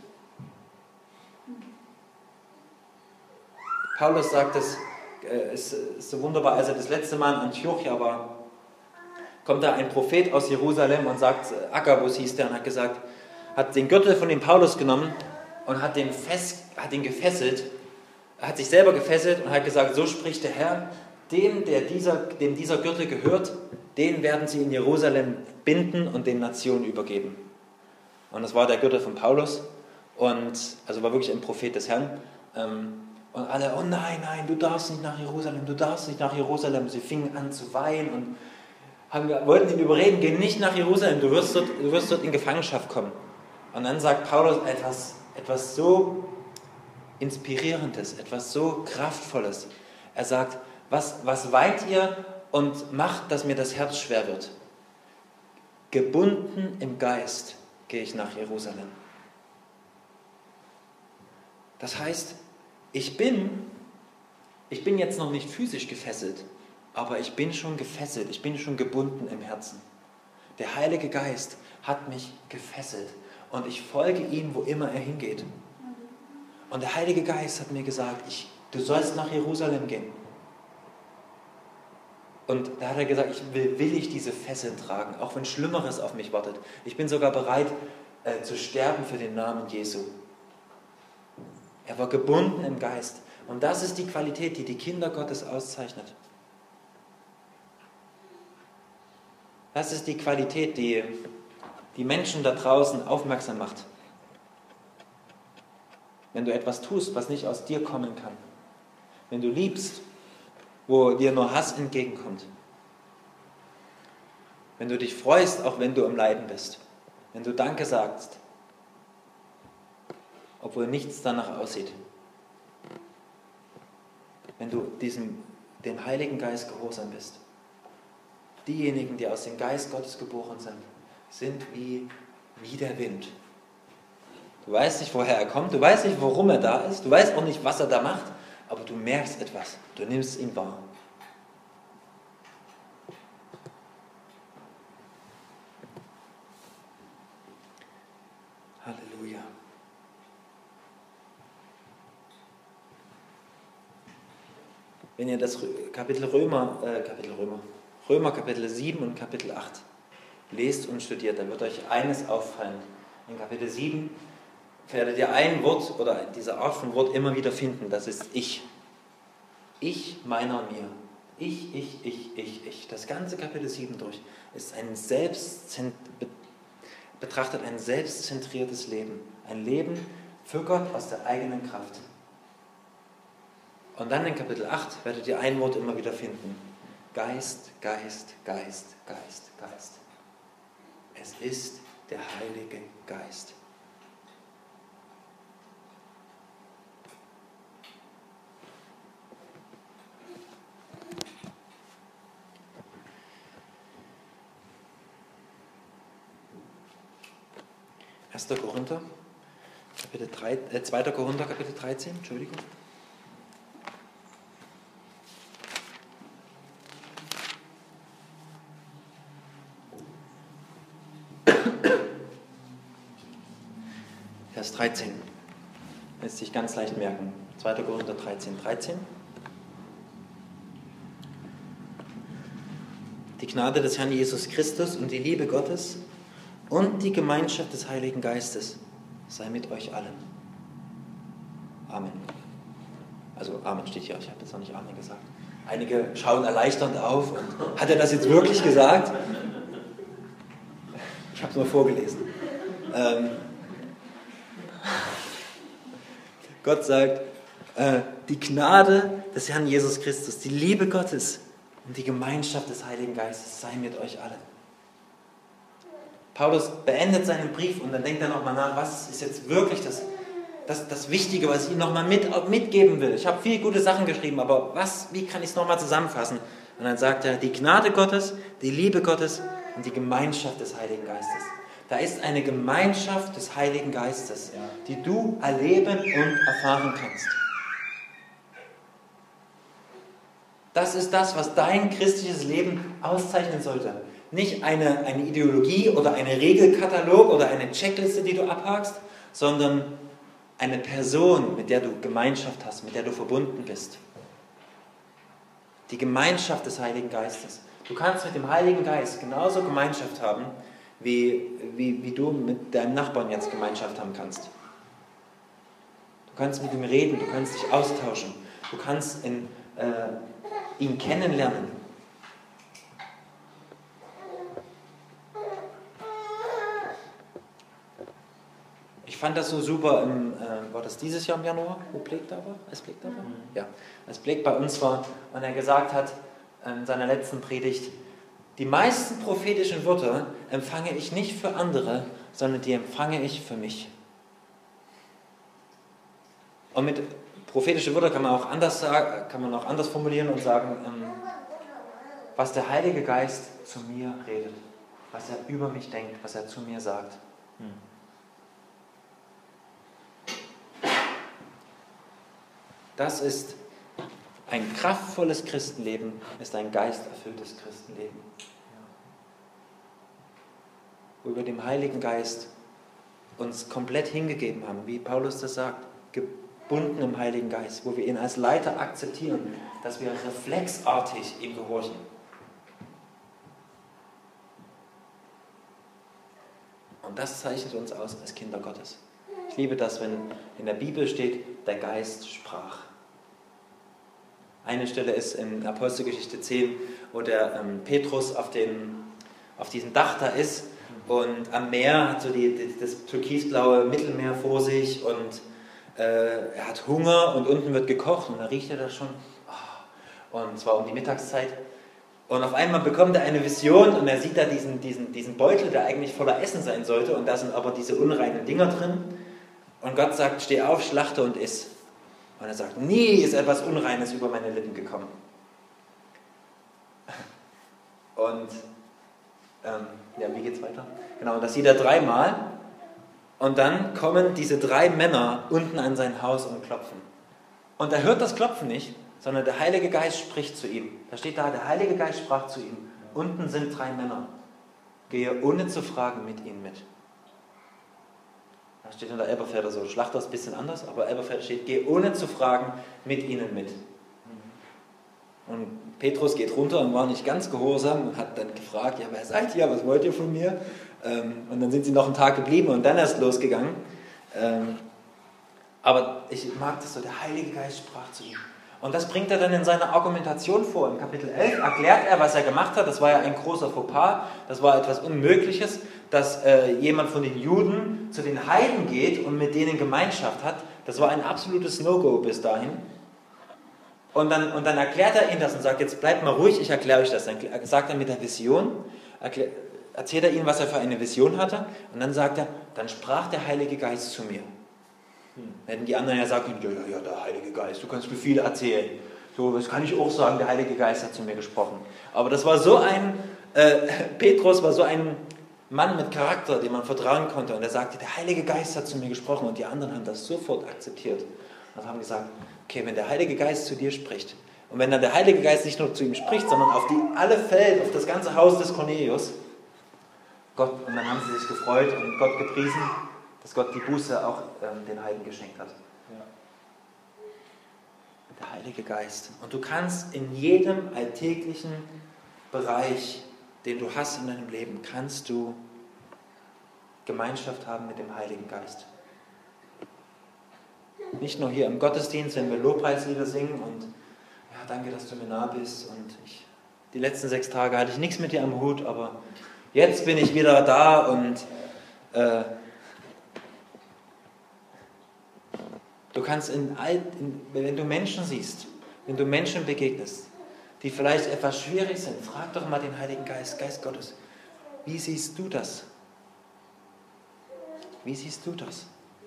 Paulus sagt es, äh, ist, ist so wunderbar, als er das letzte Mal in Antiochia war, kommt da ein Prophet aus Jerusalem und sagt, Agabus hieß der und hat gesagt, hat den Gürtel von dem Paulus genommen und hat den, fest, hat den gefesselt, hat sich selber gefesselt und hat gesagt, so spricht der Herr, dem, der dieser, dem dieser Gürtel gehört, den werden sie in Jerusalem binden und den Nationen übergeben. Und das war der Gürtel von Paulus und also war wirklich ein Prophet des Herrn. Und alle, oh nein, nein, du darfst nicht nach Jerusalem, du darfst nicht nach Jerusalem. Sie fingen an zu weinen und haben, wollten ihn überreden, geh nicht nach Jerusalem, du wirst, dort, du wirst dort in Gefangenschaft kommen. Und dann sagt Paulus etwas, etwas so Inspirierendes, etwas so Kraftvolles. Er sagt, was, was weint ihr und macht, dass mir das Herz schwer wird? Gebunden im Geist gehe ich nach Jerusalem. Das heißt, ich bin, ich bin jetzt noch nicht physisch gefesselt, aber ich bin schon gefesselt, ich bin schon gebunden im Herzen. Der Heilige Geist hat mich gefesselt und ich folge ihm, wo immer er hingeht. Und der Heilige Geist hat mir gesagt, ich, du sollst nach Jerusalem gehen. Und da hat er gesagt, ich will, will ich diese Fesseln tragen, auch wenn Schlimmeres auf mich wartet. Ich bin sogar bereit äh, zu sterben für den Namen Jesu. Er war gebunden im Geist. Und das ist die Qualität, die die Kinder Gottes auszeichnet. Das ist die Qualität, die die Menschen da draußen aufmerksam macht. Wenn du etwas tust, was nicht aus dir kommen kann. Wenn du liebst, wo dir nur Hass entgegenkommt. Wenn du dich freust, auch wenn du im Leiden bist. Wenn du Danke sagst, obwohl nichts danach aussieht. Wenn du diesem, dem Heiligen Geist gehorsam bist. Diejenigen, die aus dem Geist Gottes geboren sind, sind wie, wie der Wind. Du weißt nicht, woher er kommt, du weißt nicht, warum er da ist, du weißt auch nicht, was er da macht, aber du merkst etwas, du nimmst ihn wahr. Halleluja. wenn ihr das Kapitel Römer, äh, Kapitel Römer, Römer Kapitel sieben und Kapitel acht lest und studiert, dann wird euch eines auffallen. In Kapitel sieben werdet ihr ein Wort oder diese Art von Wort immer wieder finden, das ist ich. Ich, meiner, mir. Ich, ich, ich, ich, ich. Das ganze Kapitel sieben durch ist ein selbstzent- betrachtet ein selbstzentriertes Leben. Ein Leben für Gott aus der eigenen Kraft. Und dann in Kapitel acht werdet ihr ein Wort immer wieder finden. Geist, Geist, Geist, Geist, Geist. Es ist der Heilige Geist. erster Korinther, Kapitel drei, äh, zweiter Korinther, Kapitel dreizehn, Entschuldigung. Vers dreizehn. Lässt sich ganz leicht merken. zweiter Korinther dreizehn, dreizehn. Die Gnade des Herrn Jesus Christus und die Liebe Gottes und die Gemeinschaft des Heiligen Geistes sei mit euch allen. Amen. Also Amen steht hier, ich habe jetzt noch nicht Amen gesagt. Einige schauen erleichternd auf und hat er das jetzt wirklich gesagt? Ich habe es nur vorgelesen. Ähm, Gott sagt, äh, die Gnade des Herrn Jesus Christus, die Liebe Gottes und die Gemeinschaft des Heiligen Geistes sei mit euch allen. Paulus beendet seinen Brief und dann denkt er nochmal nach, was ist jetzt wirklich das, das, das Wichtige, was ich ihm nochmal mit, mitgeben will. Ich habe viele gute Sachen geschrieben, aber was, wie kann ich es nochmal zusammenfassen? Und dann sagt er, die Gnade Gottes, die Liebe Gottes und die Gemeinschaft des Heiligen Geistes. Da ist eine Gemeinschaft des Heiligen Geistes, die du erleben und erfahren kannst. Das ist das, was dein christliches Leben auszeichnen sollte. Nicht eine, eine Ideologie oder ein Regelkatalog oder eine Checkliste, die du abhakst, sondern eine Person, mit der du Gemeinschaft hast, mit der du verbunden bist. Die Gemeinschaft des Heiligen Geistes. Du kannst mit dem Heiligen Geist genauso Gemeinschaft haben, wie, wie, wie du mit deinem Nachbarn jetzt Gemeinschaft haben kannst. Du kannst mit ihm reden, du kannst dich austauschen, du kannst in, äh, ihn kennenlernen. Ich fand das so super, im, äh, war das dieses Jahr im Januar, wo Blake da war? Als Blake da war? Mhm. Ja, als Blake bei uns war und er gesagt hat in seiner letzten Predigt, die meisten prophetischen Wörter empfange ich nicht für andere, sondern die empfange ich für mich. Und mit prophetischen Wörtern kann man auch anders sagen, kann man auch anders formulieren und sagen, ähm, was der Heilige Geist zu mir redet, was er über mich denkt, was er zu mir sagt. Hm. Das ist ein kraftvolles Christenleben, ist ein geisterfülltes Christenleben. Wo wir dem Heiligen Geist uns komplett hingegeben haben, wie Paulus das sagt, gebunden im Heiligen Geist, wo wir ihn als Leiter akzeptieren, dass wir reflexartig ihm gehorchen. Und das zeichnet uns aus als Kinder Gottes. Ich liebe das, wenn in der Bibel steht, der Geist sprach. Eine Stelle ist in Apostelgeschichte zehn, wo der ähm, Petrus auf, den, auf diesem Dach da ist und am Meer hat so die, die, das türkisblaue Mittelmeer vor sich und äh, er hat Hunger und unten wird gekocht und da riecht er das schon. Oh, und zwar um die Mittagszeit. Und auf einmal bekommt er eine Vision und er sieht da diesen, diesen, diesen Beutel, der eigentlich voller Essen sein sollte und da sind aber diese unreinen Dinger drin. Und Gott sagt, steh auf, schlachte und iss. Und er sagt, nie ist etwas Unreines über meine Lippen gekommen. Und ähm, ja, wie geht's weiter? Genau, das sieht er dreimal. Und dann kommen diese drei Männer unten an sein Haus und klopfen. Und er hört das Klopfen nicht, sondern der Heilige Geist spricht zu ihm. Da steht da, der Heilige Geist sprach zu ihm. Unten sind drei Männer. Gehe ohne zu fragen mit ihnen mit. Da steht in der Elberfelder so, Schlachter ist ein bisschen anders, aber Elberfelder steht, geh ohne zu fragen mit ihnen mit. Und Petrus geht runter und war nicht ganz gehorsam und hat dann gefragt, ja, wer seid ihr, was wollt ihr von mir? Und dann sind sie noch einen Tag geblieben und dann erst losgegangen. Aber ich mag das so, der Heilige Geist sprach zu ihm. Und das bringt er dann in seiner Argumentation vor. Im Kapitel elf erklärt er, was er gemacht hat. Das war ja ein großer Fauxpas, das war etwas Unmögliches, dass äh, jemand von den Juden zu den Heiden geht und mit denen Gemeinschaft hat. Das war ein absolutes No-Go bis dahin. Und dann, und dann erklärt er ihnen das und sagt, jetzt bleibt mal ruhig, ich erkläre euch das. Dann sagt er mit der Vision, erklär, erzählt er ihnen, was er für eine Vision hatte. Und dann sagt er, dann sprach der Heilige Geist zu mir. Hätten die anderen ja sagen können, ja, ja, ja, der Heilige Geist, du kannst mir viel erzählen. So, das kann ich auch sagen, der Heilige Geist hat zu mir gesprochen. Aber das war so ein, äh, Petrus war so ein Mann mit Charakter, dem man vertrauen konnte. Und er sagte, der Heilige Geist hat zu mir gesprochen. Und die anderen haben das sofort akzeptiert. Und haben gesagt, okay, wenn der Heilige Geist zu dir spricht, und wenn dann der Heilige Geist nicht nur zu ihm spricht, sondern auf die alle fällt, auf das ganze Haus des Cornelius, Gott, und dann haben sie sich gefreut und Gott gepriesen, dass Gott die Buße auch ähm, den Heiden geschenkt hat. Ja. Der Heilige Geist. Und du kannst in jedem alltäglichen Bereich, den du hast in deinem Leben, kannst du Gemeinschaft haben mit dem Heiligen Geist. Nicht nur hier im Gottesdienst, wenn wir Lobpreislieder singen und ja, danke, dass du mir nah bist. Und ich, die letzten sechs Tage hatte ich nichts mit dir am Hut, aber jetzt bin ich wieder da und äh, du kannst, in, in, wenn du Menschen siehst, wenn du Menschen begegnest, die vielleicht etwas schwierig sind, frag doch mal den Heiligen Geist, Geist Gottes, wie siehst du das? Wie siehst du das?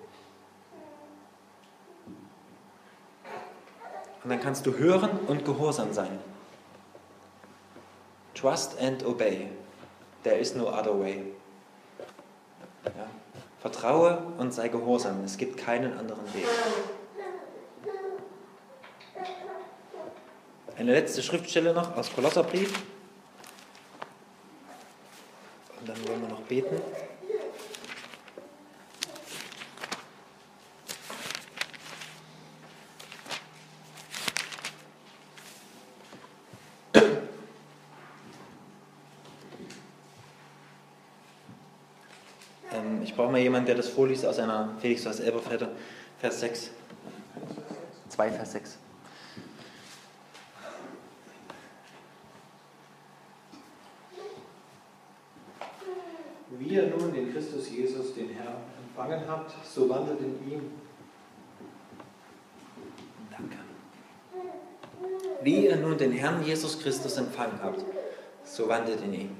Und dann kannst du hören und gehorsam sein. Trust and obey. There is no other way. Ja. Vertraue und sei gehorsam. Es gibt keinen anderen Weg. Eine letzte Schriftstelle noch aus Kolosserbrief. Und dann wollen wir noch beten. Ich brauche mal jemanden, der das vorliest aus einer Felix, du hast Elberfelder, Vers sechs. zwei, Vers sechs. Wie ihr nun den Christus Jesus, den Herrn, empfangen habt, so wandelt in ihm. Danke. Wie ihr nun den Herrn Jesus Christus empfangen habt, so wandelt in ihm.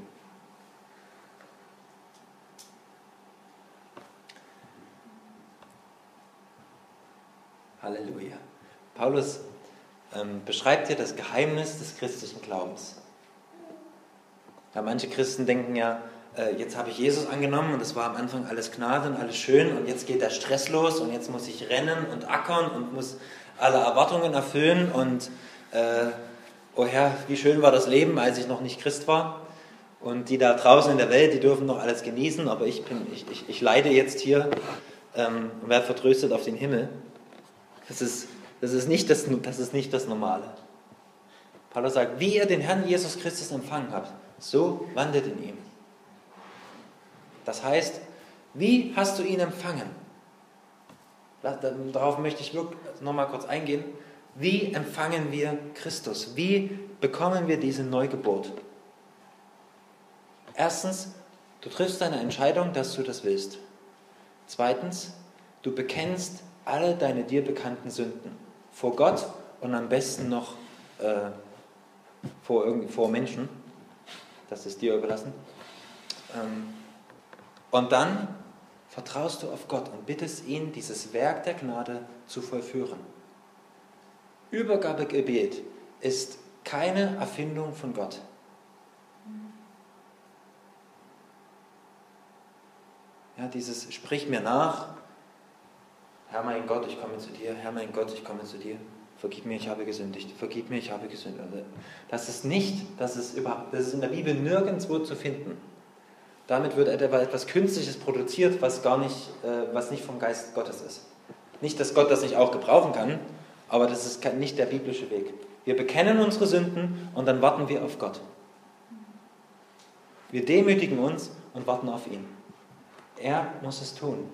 Halleluja. Paulus ähm, beschreibt hier das Geheimnis des christlichen Glaubens. Ja, manche Christen denken ja, äh, jetzt habe ich Jesus angenommen und es war am Anfang alles Gnade und alles schön und jetzt geht der Stress los und jetzt muss ich rennen und ackern und muss alle Erwartungen erfüllen und äh, oh Herr, wie schön war das Leben, als ich noch nicht Christ war. Und die da draußen in der Welt, die dürfen noch alles genießen, aber ich, bin, ich, ich, ich leide jetzt hier ähm, und werde vertröstet auf den Himmel. Das ist, das, ist nicht das, das ist nicht das Normale. Paulus sagt, wie ihr den Herrn Jesus Christus empfangen habt, so wandelt in ihm. Das heißt, wie hast du ihn empfangen? Darauf möchte ich wirklich nochmal kurz eingehen. Wie empfangen wir Christus? Wie bekommen wir diese Neugeburt? Erstens, du triffst eine Entscheidung, dass du das willst. Zweitens, du bekennst alle deine dir bekannten Sünden vor Gott und am besten noch äh, vor, vor Menschen. Das ist dir überlassen. Ähm, und dann vertraust du auf Gott und bittest ihn, dieses Werk der Gnade zu vollführen. Übergabegebet ist keine Erfindung von Gott. Ja, dieses Sprich mir nach, Herr mein Gott, ich komme zu dir, Herr mein Gott, ich komme zu dir, vergib mir, ich habe gesündigt, vergib mir, ich habe gesündigt. Das ist nicht, das ist, überhaupt, das ist in der Bibel nirgendwo zu finden. Damit wird etwas Künstliches produziert, was gar nicht, was nicht vom Geist Gottes ist. Nicht, dass Gott das nicht auch gebrauchen kann, aber das ist nicht der biblische Weg. Wir bekennen unsere Sünden und dann warten wir auf Gott. Wir demütigen uns und warten auf ihn. Er muss es tun.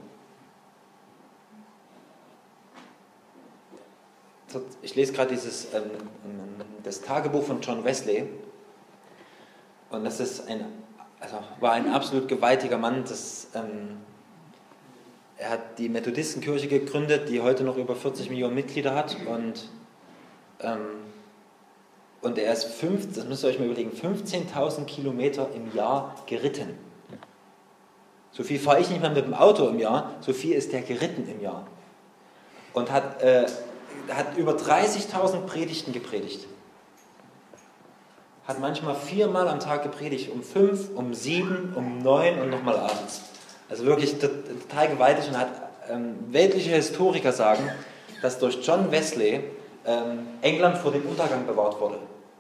Ich lese gerade dieses ähm, das Tagebuch von John Wesley und das ist ein, also war ein absolut gewaltiger Mann. Das, ähm, er hat die Methodistenkirche gegründet, die heute noch über vierzig Millionen Mitglieder hat und, ähm, und er ist fünf, das müsst ihr euch mal überlegen, fünfzehntausend Kilometer im Jahr geritten. So viel fahre ich nicht mehr mit dem Auto im Jahr, so viel ist der geritten im Jahr. Und hat, äh, hat über dreißigtausend Predigten gepredigt. Hat manchmal viermal am Tag gepredigt, um fünf, um sieben, um neun und nochmal abends. Also wirklich total gewaltig und hat ähm, weltliche Historiker sagen, dass durch John Wesley ähm, England vor dem Untergang bewahrt wurde.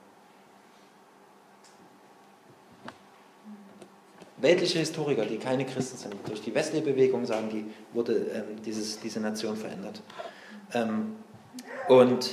Weltliche Historiker, die keine Christen sind, durch die Wesley-Bewegung sagen, die wurde ähm, dieses, diese Nation verändert. Ähm, und,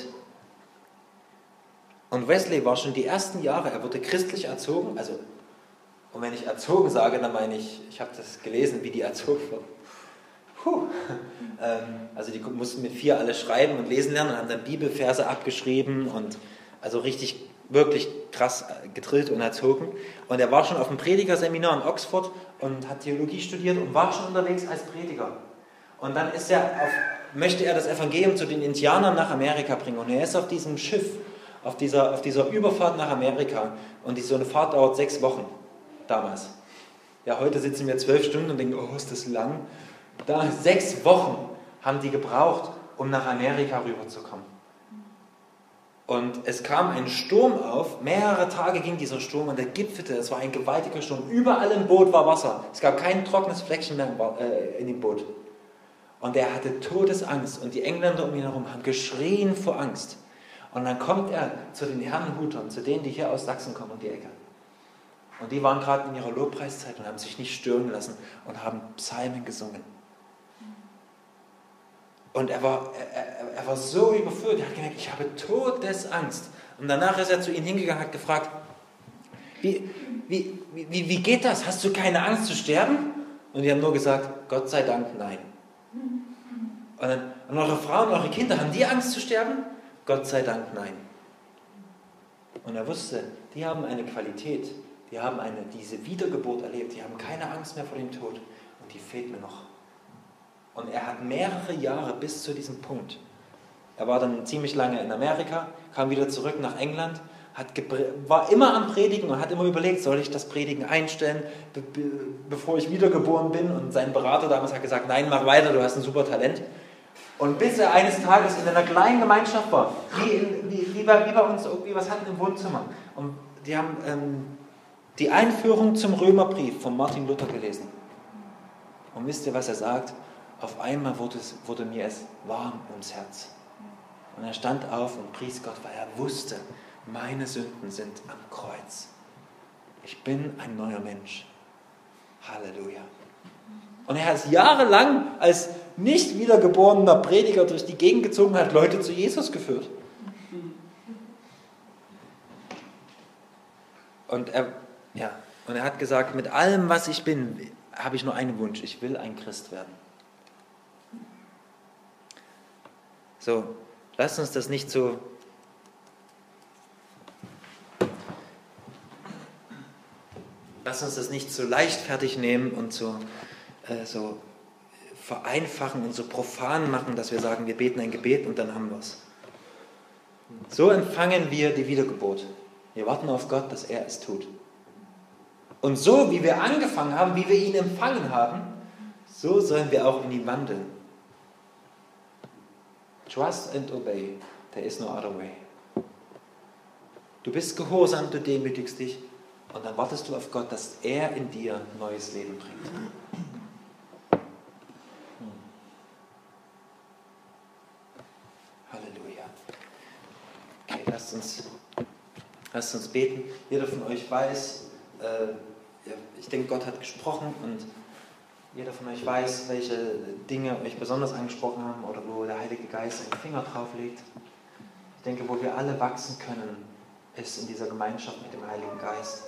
und Wesley war schon die ersten Jahre, er wurde christlich erzogen, also, und wenn ich erzogen sage, dann meine ich, ich habe das gelesen, wie die erzogen wurden. Puh. Ähm, also die mussten mit vier alle schreiben und lesen lernen und haben dann Bibelverse abgeschrieben und also richtig wirklich krass gedrillt und erzogen. Und er war schon auf dem Predigerseminar in Oxford und hat Theologie studiert und war schon unterwegs als Prediger. Und dann ist er auf, möchte er das Evangelium zu den Indianern nach Amerika bringen. Und er ist auf diesem Schiff, auf dieser, auf dieser Überfahrt nach Amerika. Und die, so eine Fahrt dauert sechs Wochen damals. Ja, heute sitzen wir zwölf Stunden und denken, oh, ist das lang. Da, sechs Wochen haben die gebraucht, um nach Amerika rüberzukommen. Und es kam ein Sturm auf, mehrere Tage ging dieser Sturm und der gipfelte, es war ein gewaltiger Sturm. Überall im Boot war Wasser, es gab kein trockenes Fleckchen mehr in dem Boot. Und er hatte Todesangst und die Engländer um ihn herum haben geschrien vor Angst. Und dann kommt er zu den Herrenhutern, zu denen, die hier aus Sachsen kommen, um die Ecke. Und die waren gerade in ihrer Lobpreiszeit und haben sich nicht stören lassen und haben Psalmen gesungen. Und er war, er, er war so überfüllt, er hat gemerkt, ich habe Todesangst. Und danach ist er zu ihnen hingegangen und hat gefragt, wie, wie, wie, wie geht das? Hast du keine Angst zu sterben? Und die haben nur gesagt, Gott sei Dank, nein. Und, dann, und eure Frauen, eure Kinder, haben die Angst zu sterben? Gott sei Dank, nein. Und er wusste, die haben eine Qualität, die haben eine, diese Wiedergeburt erlebt, die haben keine Angst mehr vor dem Tod. Und die fehlt mir noch. Und er hat mehrere Jahre bis zu diesem Punkt. Er war dann ziemlich lange in Amerika, kam wieder zurück nach England, hat war immer am Predigen und hat immer überlegt, soll ich das Predigen einstellen, be be bevor ich wiedergeboren bin? Und sein Berater damals hat gesagt, nein, mach weiter, du hast ein super Talent. Und bis er eines Tages in einer kleinen Gemeinschaft war, wie, in, wie, wie, bei, wie bei uns irgendwie was hatten im Wohnzimmer. Und die haben ähm, die Einführung zum Römerbrief von Martin Luther gelesen. Und wisst ihr, was er sagt? Auf einmal wurde, es, wurde mir es warm ums Herz. Und er stand auf und pries Gott, weil er wusste, meine Sünden sind am Kreuz. Ich bin ein neuer Mensch. Halleluja. Und er ist jahrelang als nicht wiedergeborener Prediger durch die Gegend gezogen und hat Leute zu Jesus geführt. Und er, ja, und er hat gesagt, mit allem, was ich bin, habe ich nur einen Wunsch. Ich will ein Christ werden. So, lasst uns das nicht so lasst uns das nicht so leichtfertig nehmen und so, äh, so vereinfachen und so profan machen, dass wir sagen, wir beten ein Gebet und dann haben wir es. So empfangen wir die Wiedergeburt. Wir warten auf Gott, dass er es tut. Und so, wie wir angefangen haben, wie wir ihn empfangen haben, so sollen wir auch in ihn wandeln. Trust and obey. There is no other way. Du bist gehorsam, du demütigst dich und dann wartest du auf Gott, dass er in dir neues Leben bringt. Hm. Halleluja. Okay, lasst uns, lasst uns beten. Jeder von euch weiß, äh, ich denke, Gott hat gesprochen und jeder von euch weiß, welche Dinge euch besonders angesprochen haben oder wo der Heilige Geist seinen Finger drauf legt. Ich denke, wo wir alle wachsen können, ist in dieser Gemeinschaft mit dem Heiligen Geist.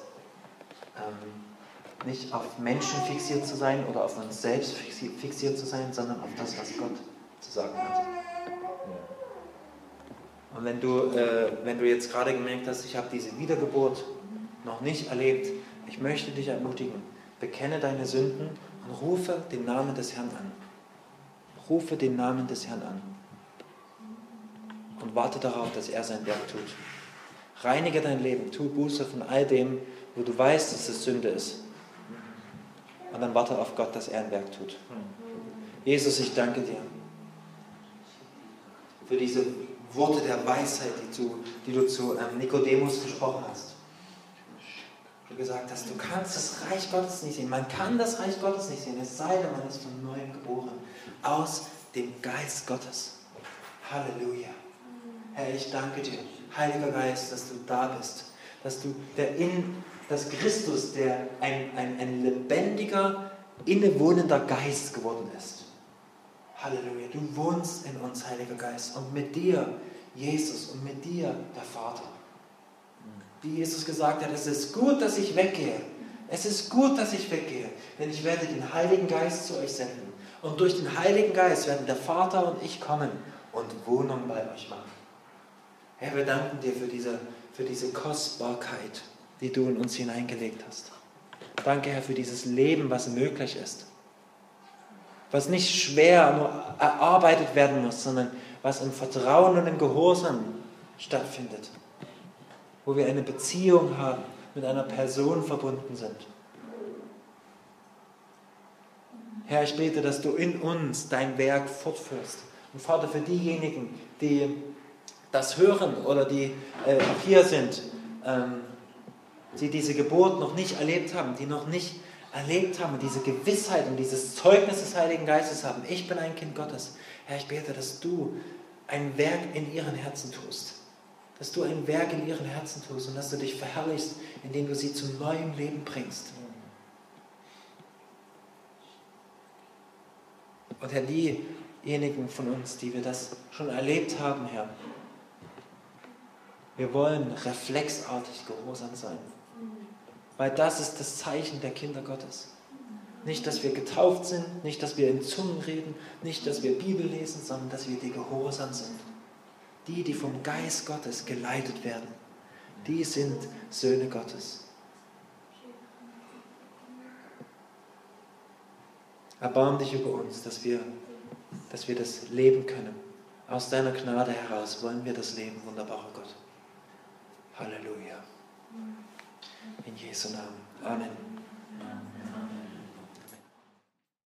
Ähm, nicht auf Menschen fixiert zu sein oder auf uns selbst fixiert zu sein, sondern auf das, was Gott zu sagen hat. Und wenn du, äh, wenn du jetzt gerade gemerkt hast, ich habe diese Wiedergeburt noch nicht erlebt, ich möchte dich ermutigen, bekenne deine Sünden und rufe den Namen des Herrn an. Rufe den Namen des Herrn an. Und warte darauf, dass er sein Werk tut. Reinige dein Leben, tu Buße von all dem, wo du weißt, dass es Sünde ist. Und dann warte auf Gott, dass er ein Werk tut. Jesus, ich danke dir für diese Worte der Weisheit, die du, die du zu ähm, Nikodemus gesprochen hast. Du gesagt hast, du kannst das Reich Gottes nicht sehen. Man kann das Reich Gottes nicht sehen, es sei denn, man ist von neuem geboren. Aus dem Geist Gottes. Halleluja. Herr, ich danke dir, Heiliger Geist, dass du da bist. Dass du der in, dass Christus, der ein, ein, ein lebendiger, innewohnender Geist geworden ist. Halleluja. Du wohnst in uns, Heiliger Geist. Und mit dir, Jesus, und mit dir, der Vater. Wie Jesus gesagt hat, es ist gut, dass ich weggehe. Es ist gut, dass ich weggehe, denn ich werde den Heiligen Geist zu euch senden. Und durch den Heiligen Geist werden der Vater und ich kommen und Wohnung bei euch machen. Herr, wir danken dir für diese, für diese Kostbarkeit, die du in uns hineingelegt hast. Danke, Herr, für dieses Leben, was möglich ist. Was nicht schwer nur erarbeitet werden muss, sondern was im Vertrauen und im Gehorsam stattfindet. Wo wir eine Beziehung haben, mit einer Person verbunden sind. Herr, ich bete, dass du in uns dein Werk fortführst. Und Vater, für diejenigen, die das hören oder die äh, auch hier sind, ähm, die diese Geburt noch nicht erlebt haben, die noch nicht erlebt haben, diese Gewissheit und dieses Zeugnis des Heiligen Geistes haben, ich bin ein Kind Gottes. Herr, ich bete, dass du ein Werk in ihren Herzen tust. Dass du ein Werk in ihren Herzen tust und dass du dich verherrlichst, indem du sie zum neuen Leben bringst. Und Herr, diejenigen von uns, die wir das schon erlebt haben, Herr, wir wollen reflexartig gehorsam sein. Weil das ist das Zeichen der Kinder Gottes. Nicht, dass wir getauft sind, nicht, dass wir in Zungen reden, nicht, dass wir Bibel lesen, sondern dass wir die gehorsam sind. Die, die vom Geist Gottes geleitet werden, die sind Söhne Gottes. Erbarm dich über uns, dass wir, dass wir das leben können. Aus deiner Gnade heraus wollen wir das leben, wunderbarer Gott. Halleluja. In Jesu Namen. Amen.